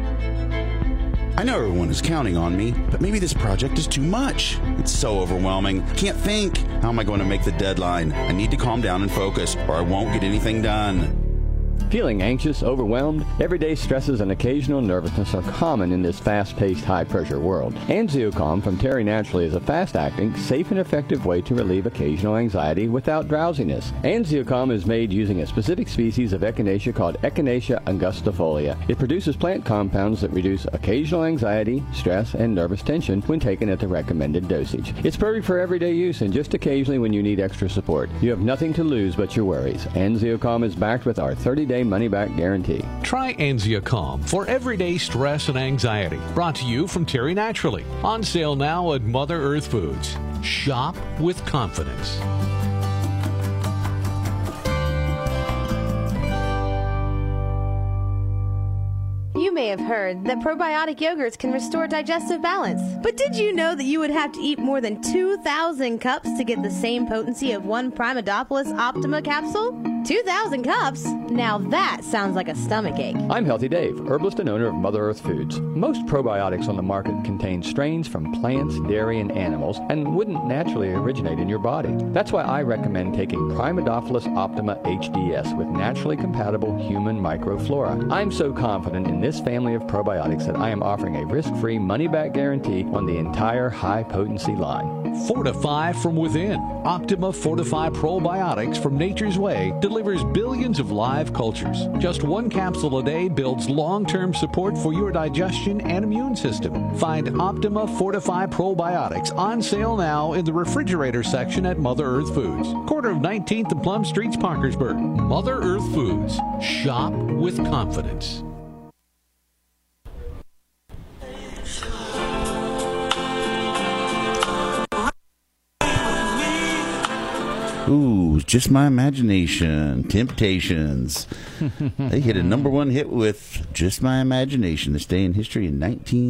I know everyone is counting on me, but maybe this project is too much. It's so overwhelming. Can't think. How am I going to make the deadline? I need to calm down and focus, or I won't get anything done. Feeling anxious, overwhelmed, everyday stresses and occasional nervousness are common in this fast-paced, high-pressure world. Angiocalm from Terry Naturally is a fast-acting, safe and effective way to relieve occasional anxiety without drowsiness. Angiocalm is made using a specific species of echinacea called Echinacea angustifolia. It produces plant compounds that reduce occasional anxiety, stress, and nervous tension when taken at the recommended dosage. It's perfect for everyday use and just occasionally when you need extra support. You have nothing to lose but your worries. Angiocalm is backed with our 30-day money-back guarantee. Try Angiocalm for everyday stress and anxiety. Brought to you from Terry Naturally. On sale now at Mother Earth Foods. Shop with confidence. You may have heard that probiotic yogurts can restore digestive balance. But did you know that you would have to eat more than 2,000 cups to get the same potency of one Primadopolis Optima capsule? 2,000 cups? Now that sounds like a stomach ache. I'm Healthy Dave, herbalist and owner of Mother Earth Foods. Most probiotics on the market contain strains from plants, dairy, and animals and wouldn't naturally originate in your body. That's why I recommend taking Primadopolis Optima HDS with naturally compatible human microflora. I'm so confident in this family of probiotics that I am offering a risk-free money-back guarantee on the entire high-potency line. Fortify from within. Optima Fortify Probiotics from Nature's Way delivers billions of live cultures. Just one capsule a day builds long-term support for your digestion and immune system. Find Optima Fortify Probiotics on sale now in the refrigerator section at Mother Earth Foods. Corner of 19th and Plum Streets, Parkersburg. Mother Earth Foods. Shop with confidence. Ooh, Just My Imagination, Temptations. They hit a #1 hit with Just My Imagination this day in history in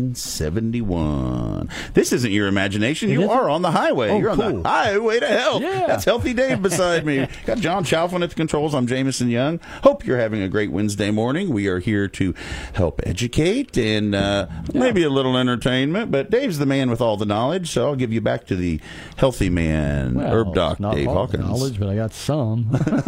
1971. This isn't your imagination. You are on the highway. Oh, You're cool. on the highway to health. Yeah. That's Healthy Dave beside me. Got John Chalfin at the controls. I'm Jameson Young. Hope you're having a great Wednesday morning. We are here to help educate and maybe a little entertainment, but Dave's the man with all the knowledge, so I'll give you back to the healthy man, Herb Doc not Dave all Hawkins. knowledge, but I got some.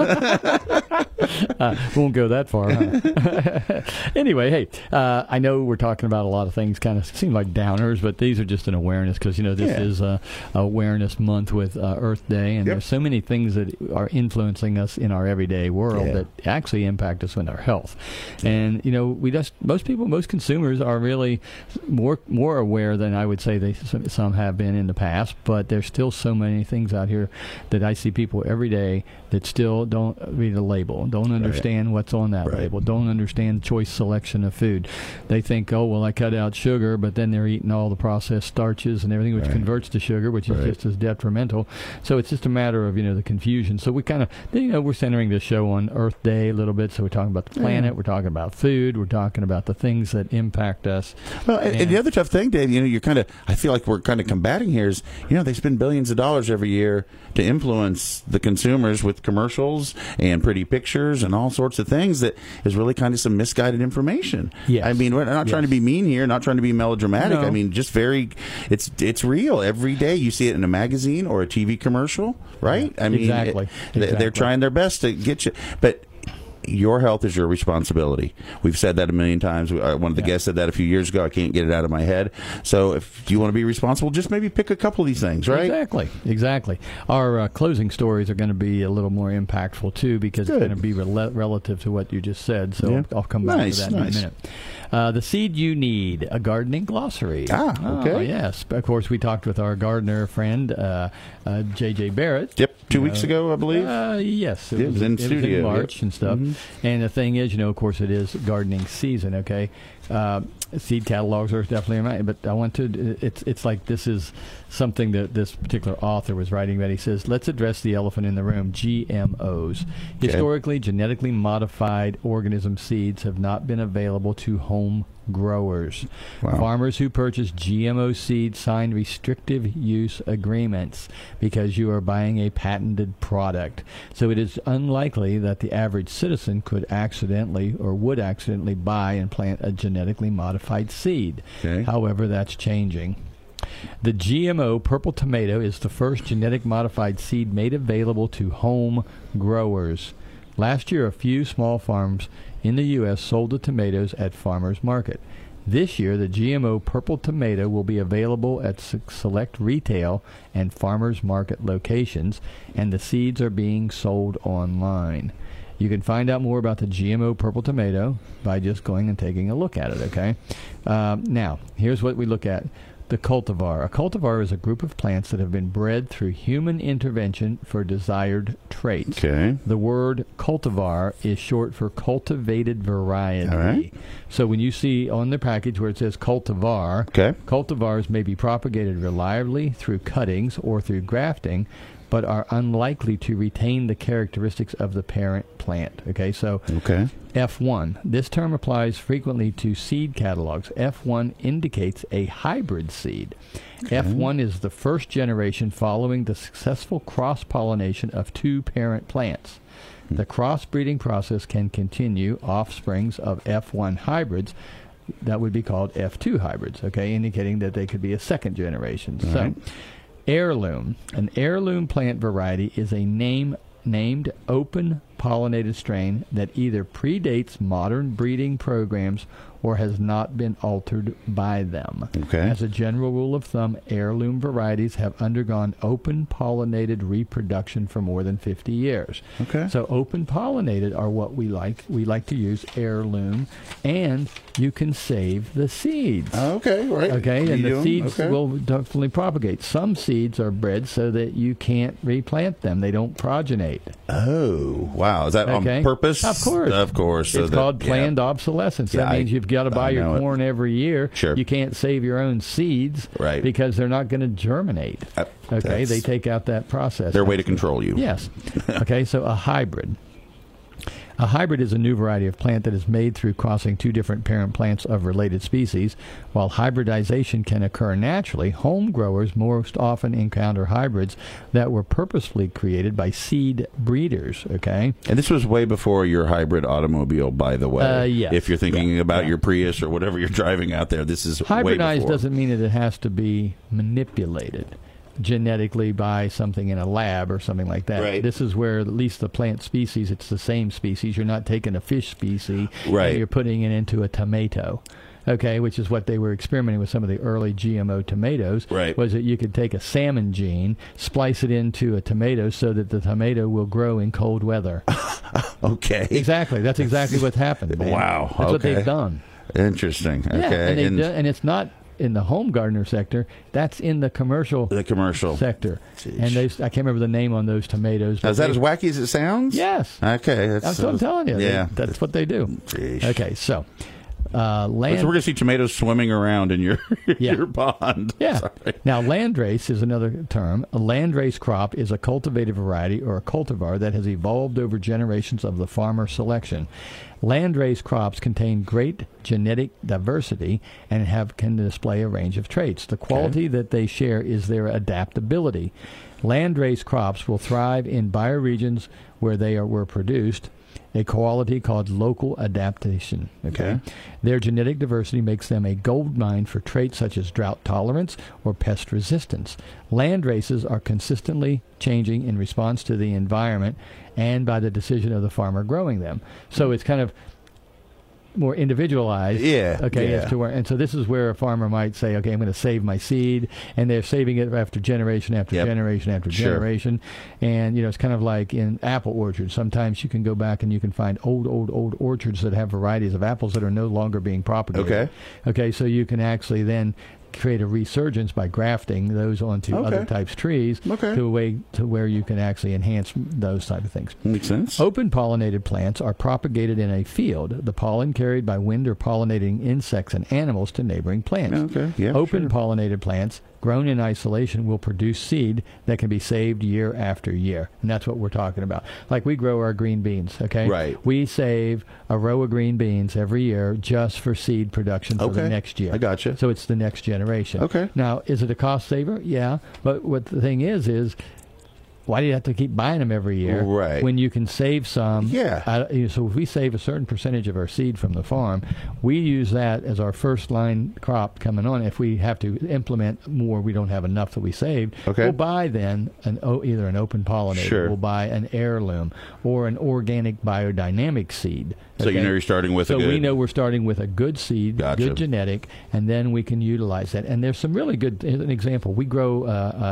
Won't go that far. Huh? Anyway, hey, I know we're talking about a lot of things kind of seem like downers, but these are just an awareness because, this is Awareness Month with Earth Day, and there's so many things that are influencing us in our everyday world that actually impact us with our health. And, most consumers are really more aware than I would say some have been in the past, but there's still so many things out here that I see people every day that still don't read a label, don't understand what's on that label, don't understand choice selection of food. They think, oh, well, I cut out sugar, but then they're eating all the processed starches and everything, which converts to sugar, which is just as detrimental. So it's just a matter of, the confusion. So we kind of, we're centering this show on Earth Day a little bit. So we're talking about the planet, we're talking about food, we're talking about the things that impact us. Well, and the other tough thing, Dave, I feel like we're kind of combating here is, they spend billions of dollars every year to influence the consumers with commercials and pretty pictures and all sorts of things that is really kind of some misguided information. Yes. I mean, we're not trying to be mean here, not trying to be melodramatic. No. I mean, just it's real. Every day you see it in a magazine or a TV commercial, right? I mean, exactly. They're trying their best to get you, but your health is your responsibility. We've said that a million times. One of the guests said that a few years ago. I can't get it out of my head. So if you want to be responsible, just maybe pick a couple of these things, right? Exactly. Our closing stories are going to be a little more impactful, too, because it's going to be relative to what you just said. So I'll come back to that in a minute. The seed you need, a gardening glossary. Okay. Yes. Of course, we talked with our gardener friend, J.J. Barrett. Yep, 2 weeks ago, I believe. Yes. It was in studio. It was in March and stuff. Mm-hmm. And the thing is, of course, it is gardening season, okay? seed catalogs are definitely right, but I want to. It's like this is something that this particular author was writing about. He says, let's address the elephant in the room: GMOs. Okay. Historically, genetically modified organism seeds have not been available to home growers. Wow. Farmers who purchase GMO seeds sign restrictive use agreements because you are buying a patented product. So it is unlikely that the average citizen could accidentally or would accidentally buy and plant a genetically modified seed. Okay. However, that's changing. The GMO purple tomato is the first genetic modified seed made available to home growers. Last year, a few small farms in the U.S. sold the tomatoes at farmers market. This year, the GMO purple tomato will be available at select retail and farmers market locations, and the seeds are being sold online. You can find out more about the GMO purple tomato by just going and taking a look at it, okay? Now, here's what we look at. The cultivar. A cultivar is a group of plants that have been bred through human intervention for desired traits. Okay. The word cultivar is short for cultivated variety. All right. So when you see on the package where it says cultivar, okay, cultivars may be propagated reliably through cuttings or through grafting, but are unlikely to retain the characteristics of the parent plant. Okay, so F1. This term applies frequently to seed catalogs. F1 indicates a hybrid seed. Okay. F1 is the first generation following the successful cross-pollination of two parent plants. The crossbreeding process can continue offsprings of F1 hybrids that would be called F2 hybrids, okay, indicating that they could be a second generation. So, heirloom. An heirloom plant variety is a named open pollinated strain that either predates modern breeding programs or has not been altered by them. Okay. As a general rule of thumb, heirloom varieties have undergone open pollinated reproduction for more than 50 years. Okay. So open pollinated are what we like. We like to use heirloom, and you can save the seeds. Okay, right. Okay, and the seeds will definitely propagate. Some seeds are bred so that you can't replant them. They don't progenate. Oh, wow. Is that on purpose? Of course. Of course. It's called planned obsolescence. That means you've got to buy your corn every year. Sure. You can't save your own seeds because they're not going to germinate. Okay, they take out that process. Their way to control you. Yes. Okay, so a hybrid. A hybrid is a new variety of plant that is made through crossing two different parent plants of related species. While hybridization can occur naturally, home growers most often encounter hybrids that were purposefully created by seed breeders, okay? And this was way before your hybrid automobile, by the way. Yes. If you're thinking about your Prius or whatever you're driving out there, this is hybridized way before. Doesn't mean that it has to be manipulated genetically by something in a lab or something like that. Right. This is where at least the plant species, it's the same species. You're not taking a fish species and you're putting it into a tomato. Okay, which is what they were experimenting with some of the early GMO tomatoes, was that you could take a salmon gene, splice it into a tomato so that the tomato will grow in cold weather. Okay. Exactly. That's exactly what's happened, man. Wow. That's what they've done. Interesting. Yeah, Okay. and it's not in the home gardener sector, that's in the commercial sector. Jeez. And I can't remember the name on those tomatoes. Is that as wacky as it sounds? Yes. Okay. That's what I'm telling you. Yeah. That's what they do. Jeez. Okay, so So we're going to see tomatoes swimming around in your your pond. Yeah. Sorry. Now, landrace is another term. A landrace crop is a cultivated variety or a cultivar that has evolved over generations of the farmer selection. Landrace crops contain great genetic diversity and can display a range of traits. The quality that they share is their adaptability. Landrace crops will thrive in bioregions where they were produced, a quality called local adaptation. Okay? Their genetic diversity makes them a gold mine for traits such as drought tolerance or pest resistance. Land races are consistently changing in response to the environment and by the decision of the farmer growing them. So it's kind of more individualized. As to where, and so this is where a farmer might say, okay, I'm going to save my seed, and they're saving it after generation after generation after generation. And it's kind of like in apple orchards. Sometimes you can go back and you can find old orchards that have varieties of apples that are no longer being propagated. Okay, so you can actually then create a resurgence by grafting those onto other types of trees to a way to where you can actually enhance those type of things. Makes sense. Open pollinated plants are propagated in a field, the pollen carried by wind or pollinating insects and animals to neighboring plants. Open pollinated plants grown in isolation will produce seed that can be saved year after year. And that's what we're talking about. Like we grow our green beans, okay? Right. We save a row of green beans every year just for seed production for the next year. I gotcha. So it's the next generation. Okay. Now, is it a cost saver? Yeah. But what the thing is why do you have to keep buying them every year when you can save some? Yeah. So if we save a certain percentage of our seed from the farm, we use that as our first line crop coming on. If we have to implement more, we don't have enough that we saved, we'll buy then either an open pollinator, we'll buy an heirloom, or an organic biodynamic seed. So you know you're starting with a good... So we know we're starting with a good seed, good genetic, and then we can utilize that. And there's some really good... Here's an example. We grow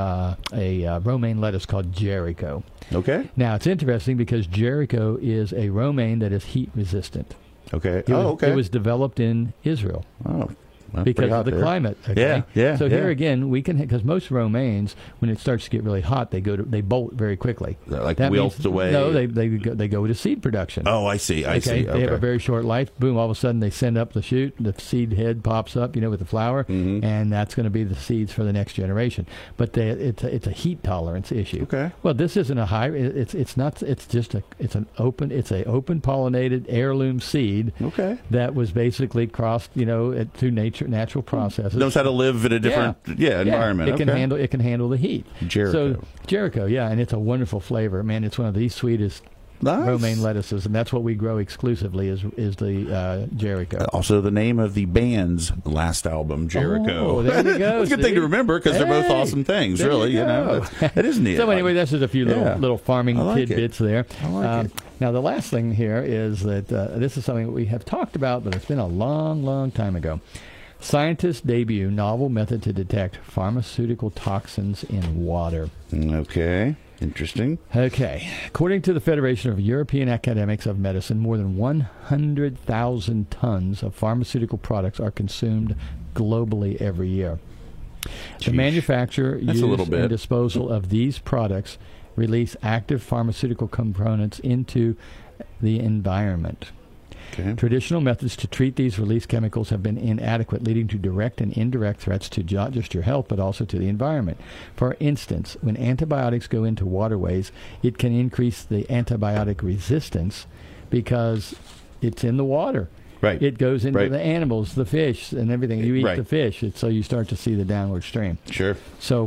a romaine lettuce called Jericho. Okay. Now, it's interesting because Jericho is a romaine that is heat resistant. Okay. It was developed in Israel. Oh. Because of the climate. Okay? Yeah. So here again, we can, because most romaines, when it starts to get really hot, they bolt very quickly. Like wilt away. No, they go to seed production. Oh, I see. I see. They have a very short life. Boom! All of a sudden, they send up the shoot. The seed head pops up, with the flower, and that's going to be the seeds for the next generation. But it's a heat tolerance issue. Okay. Well, this isn't a high. It's not. It's just an open pollinated heirloom seed. Okay. That was basically crossed, through natural processes. Knows how to live in a different environment. It can handle the heat. Jericho, and it's a wonderful flavor. Man, it's one of the sweetest romaine lettuces, and that's what we grow exclusively is the Jericho. Also, the name of the band's last album, Jericho. Oh, there you go. It's a good thing to remember because they're both awesome things, really. It is neat. So anyway, that's just a few little farming tidbits there. I like it. Now, the last thing here is that this is something that we have talked about, but it's been a long, long time ago. Scientists debut novel method to detect pharmaceutical toxins in water. Okay. Interesting. Okay. According to the Federation of European Academics of Medicine, more than 100,000 tons of pharmaceutical products are consumed globally every year. The manufacture, use, and disposal of these products release active pharmaceutical components into the environment. Okay. Traditional methods to treat these released chemicals have been inadequate, leading to direct and indirect threats to not just your health, but also to the environment. For instance, when antibiotics go into waterways, it can increase the antibiotic resistance because it's in the water. Right. It goes into the animals, the fish, and everything. You eat the fish, so you start to see the downward stream. Sure. So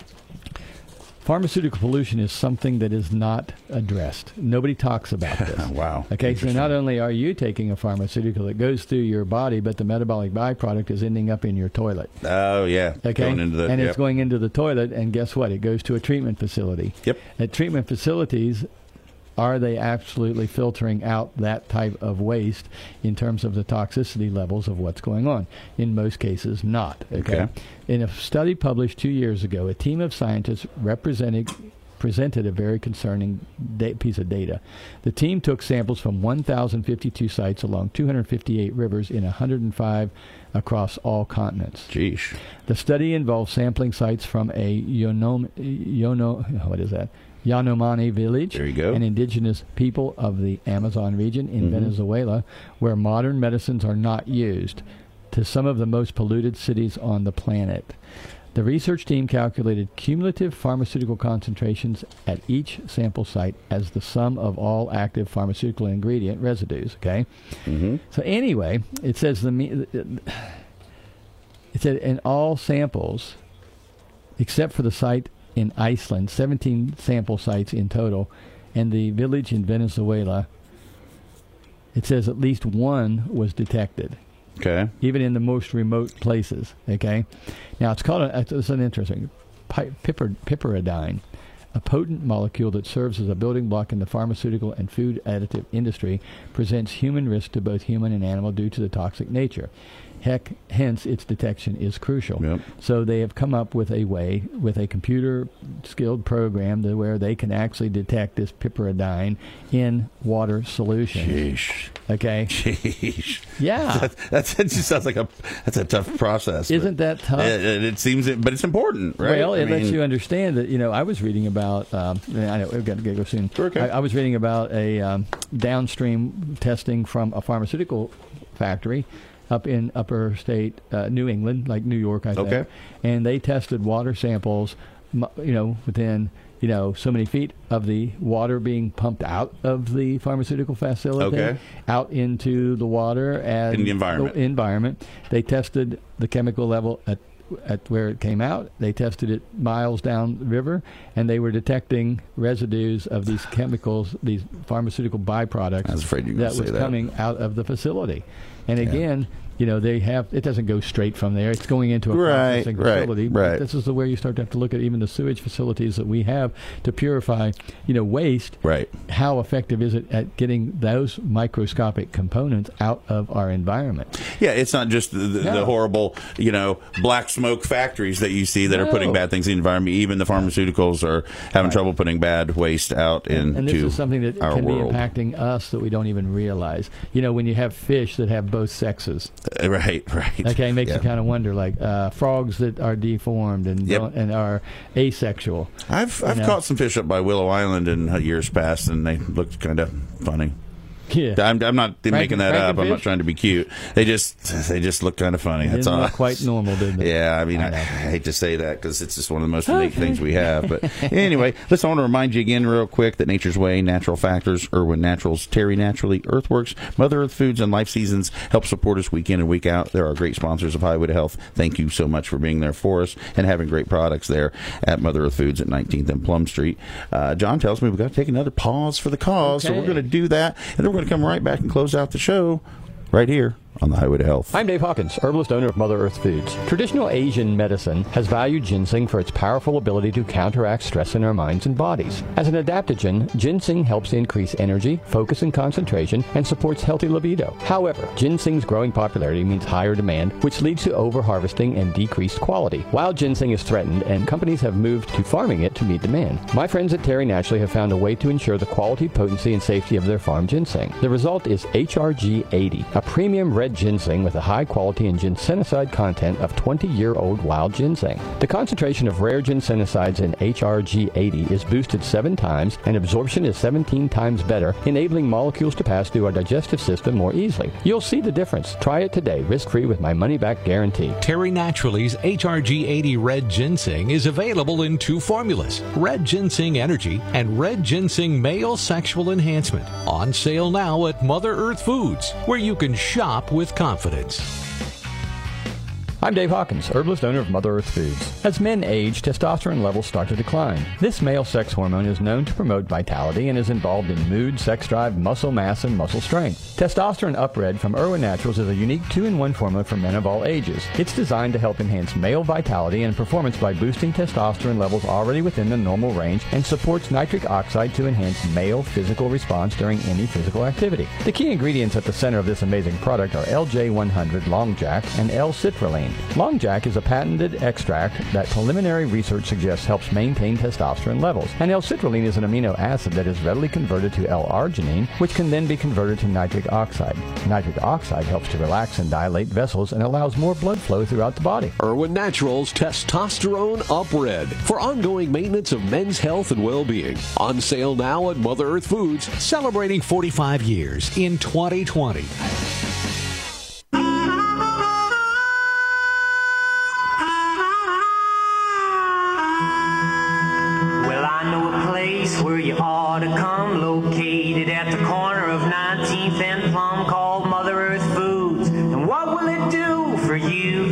pharmaceutical pollution is something that is not addressed. Nobody talks about this. Wow. Okay, so not only are you taking a pharmaceutical that goes through your body, but the metabolic byproduct is ending up in your toilet. Oh, yeah. Okay, going into the, it's going into the toilet, and guess what? It goes to a treatment facility. Yep. At treatment facilities, are they absolutely filtering out that type of waste in terms of the toxicity levels of what's going on? In most cases, not. Okay. In a study published 2 years ago, a team of scientists presented a very concerning piece of data. The team took samples from 1,052 sites along 258 rivers in 105 across all continents. Jeez. The study involved sampling sites from a Yanomami village, an indigenous people of the Amazon region in Venezuela, where modern medicines are not used, to some of the most polluted cities on the planet. The research team calculated cumulative pharmaceutical concentrations at each sample site as the sum of all active pharmaceutical ingredient residues. Okay, so anyway, it says it said in all samples, except for the site in Iceland, 17 sample sites in total, and the village in Venezuela, it says at least one was detected. Okay. Even in the most remote places. Okay. Now it's called it's an interesting piperidine, a potent molecule that serves as a building block in the pharmaceutical and food additive industry, presents human risk to both human and animal due to the toxic nature. hence its detection is crucial. Yep. So they have come up with a way, with a computer-skilled program where they can actually detect this piperidine in water solution. Sheesh. Okay? Sheesh. Yeah. That just sounds like that's a tough process. Isn't that tough? It seems, but it's important, right? Well, it lets you understand that, I was reading about, I know we've got to go soon. Okay. I was reading about a downstream testing from a pharmaceutical factory up in upper state New England, like New York, I think. Okay. And they tested water samples, within so many feet of the water being pumped out of the pharmaceutical facility, out into the water and in the environment. They tested the chemical level at where it came out. They tested it miles down the river, and they were detecting residues of these chemicals, these pharmaceutical byproducts I was afraid you were gonna that say was that. coming out of the facility. And again, they have, it doesn't go straight from there. It's going into a processing facility. Right. This is where you start to have to look at even the sewage facilities that we have to purify, waste. Right. How effective is it at getting those microscopic components out of our environment? Yeah, it's not just the horrible, black smoke factories that you see that are putting bad things in the environment. Even the pharmaceuticals are having trouble putting bad waste out into and this is something that our can world. be impacting us that we don't even realize. When you have fish that have both sexes. Right. Okay, makes you kind of wonder, like frogs that are deformed and are asexual. I've caught some fish up by Willow Island in years past, and they looked kind of funny. Yeah, I'm not making that up. I'm not fish? trying to be cute. They just look kind of funny. That's all. Not quite normal, didn't it? Yeah, I mean, I hate to say that because it's just one of the most unique things we have. But anyway, listen, I want to remind you again real quick that Nature's Way, Natural Factors, Irwin Naturals, Terry Naturally, Earthworks, Mother Earth Foods, and Life Seasons help support us week in and week out. They're our great sponsors of Highway to Health. Thank you so much for being there for us and having great products there at Mother Earth Foods at 19th and Plum Street. John tells me we've got to take another pause for the cause, so we're going to do that, and then we're going to come right back and close out the show right here on the Highway to Health. I'm Dave Hawkins, herbalist owner of Mother Earth Foods. Traditional Asian medicine has valued ginseng for its powerful ability to counteract stress in our minds and bodies. As an adaptogen, ginseng helps increase energy, focus, and concentration, and supports healthy libido. However, ginseng's growing popularity means higher demand, which leads to over-harvesting and decreased quality. Wild ginseng is threatened, and companies have moved to farming it to meet demand. My friends at Terry Naturally have found a way to ensure the quality, potency, and safety of their farm ginseng. The result is HRG 80, a premium red ginseng with a high quality and ginsenoside content of 20-year-old wild ginseng. The concentration of rare ginsenosides in HRG 80 is boosted 7 times, and absorption is 17 times better, enabling molecules to pass through our digestive system more easily. You'll see the difference. Try it today, risk-free with my money-back guarantee. Terry Naturally's HRG 80 Red Ginseng is available in 2 formulas, Red Ginseng Energy and Red Ginseng Male Sexual Enhancement. On sale now at Mother Earth Foods, where you can shop with confidence. I'm Dave Hawkins, herbalist owner of Mother Earth Foods. As men age, testosterone levels start to decline. This male sex hormone is known to promote vitality and is involved in mood, sex drive, muscle mass, and muscle strength. Testosterone Upred from Irwin Naturals is a unique 2-in-1 formula for men of all ages. It's designed to help enhance male vitality and performance by boosting testosterone levels already within the normal range and supports nitric oxide to enhance male physical response during any physical activity. The key ingredients at the center of this amazing product are LJ100 Long Jack and L-citrulline. Long Jack is a patented extract that preliminary research suggests helps maintain testosterone levels, and L-citrulline is an amino acid that is readily converted to L-arginine, which can then be converted to nitric oxide. Nitric oxide helps to relax and dilate vessels and allows more blood flow throughout the body. Irwin Naturals Testosterone Upred for ongoing maintenance of men's health and well-being. On sale now at Mother Earth Foods, Celebrating 45 years in 2020. Where you ought to come, located at the corner of 19th and Plum, called Mother Earth Foods. And what will it do for you?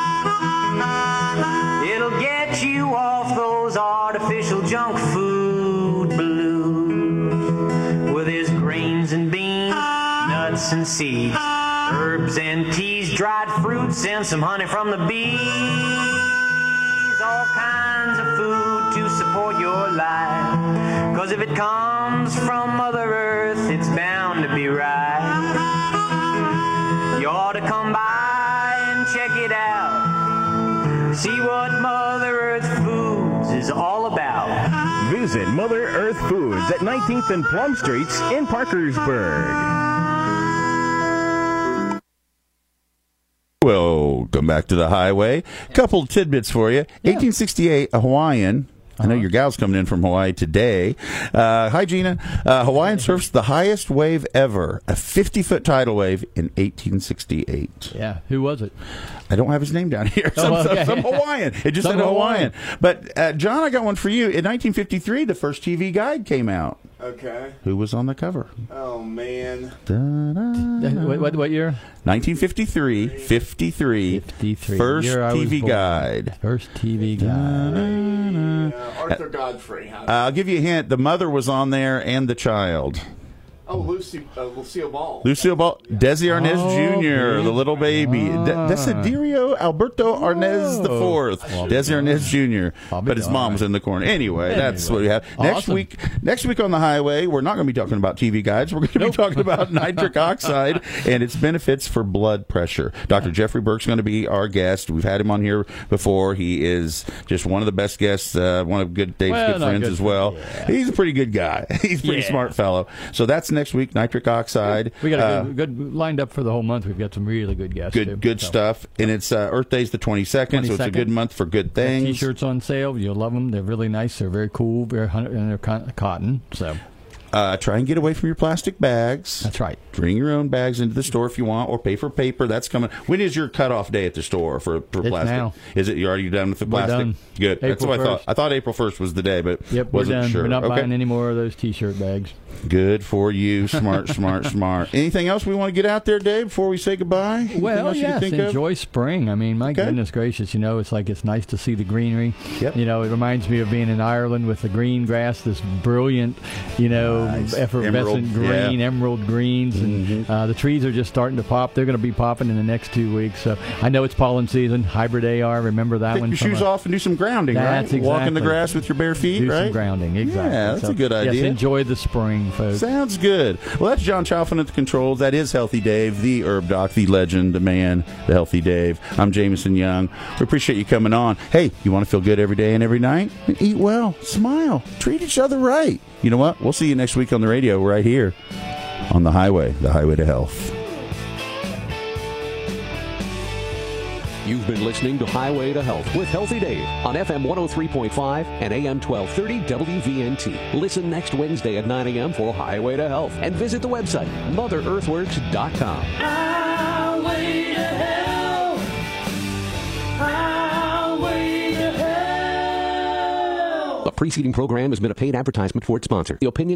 It'll get you off those artificial junk food blues. Well, there's grains and beans, nuts and seeds, herbs and teas, dried fruits, and some honey from the bees. All kinds of food to support your life. 'Cause if it comes from Mother Earth, it's bound to be right. You ought to come by about. Visit Mother Earth Foods at 19th and Plum Streets in Parkersburg. Welcome back to the highway. Couple tidbits for you. 1868, a Hawaiian. I know your gal's coming in from Hawaii today. Hi, Gina. Hawaiian surfs the highest wave ever, a 50-foot tidal wave in 1868. Yeah. Who was it? I don't have his name down here. Some Hawaiian. It just said Hawaiian. But, John, I got one for you. In 1953, the first TV guide came out. Okay. Who was on the cover? Oh, man. What year? 1953. 53. First TV guide. First TV guide. Arthur Godfrey. I'll give you a hint. The mother was on there and the child. Oh, Lucille Ball. Lucille Ball. Desi Arnaz Jr., the little baby. Desiderio Alberto Arnaz IV. Desi Arnaz Jr. But his mom was in the corner. Anyway, that's what we have. Awesome. Next week on the highway, we're not going to be talking about TV guides. We're going to be talking about nitric oxide and its benefits for blood pressure. Dr. Jeffrey Burke's going to be our guest. We've had him on here before. He is just one of the best guests, one of Dave's good friends as well. Yeah. He's a pretty good guy. He's a pretty smart fellow. So that's next week, nitric oxide. We got a good lined up for the whole month. We've got some really good guests. Good stuff. And it's Earth Day's the 22nd, so it's a good month for good things. T-shirts on sale. You'll love them. They're really nice. They're very cool. And they're cotton. So. Try and get away from your plastic bags. That's right. Bring your own bags into the store if you want, or pay for paper. That's coming. When is your cutoff day at the store for plastic? Now. Is it? You're already done with the plastic? We're done. Good. April That's what 1st. I thought. I thought April 1st was the day, but wasn't we're done. Sure. We're not buying any more of those T-shirt bags. Good for you. Smart. Anything else we want to get out there, Dave, before we say goodbye? Anything well, yes. Enjoy spring. I mean, my goodness gracious, it's like it's nice to see the greenery. Yep. It reminds me of being in Ireland with the green grass, this brilliant, nice. Effervescent green, emerald greens, and the trees are just starting to pop. They're going to be popping in the next 2 weeks. So I know it's pollen season, hybrid AR. Remember that one? Take your shoes off and do some grounding, right? Exactly. Walk in the grass with your bare feet, do right? Some grounding, exactly. Yeah, that's a good idea. Yes, enjoy the spring, folks. Sounds good. Well, that's John Chalfin at the controls. That is Healthy Dave, the herb doc, the legend, the man, the Healthy Dave. I'm Jameson Young. We appreciate you coming on. Hey, you want to feel good every day and every night? Eat well, smile, treat each other right. You know what? We'll see you next week on the radio right here on the highway to health. You've been listening to Highway to Health with Healthy Dave on FM 103.5 and AM 1230 WVNT. Listen next Wednesday at 9 a.m. for Highway to Health and visit the website MotherEarthworks.com. Highway to Health. Highway to Health. The preceding program has been a paid advertisement for its sponsor. The opinions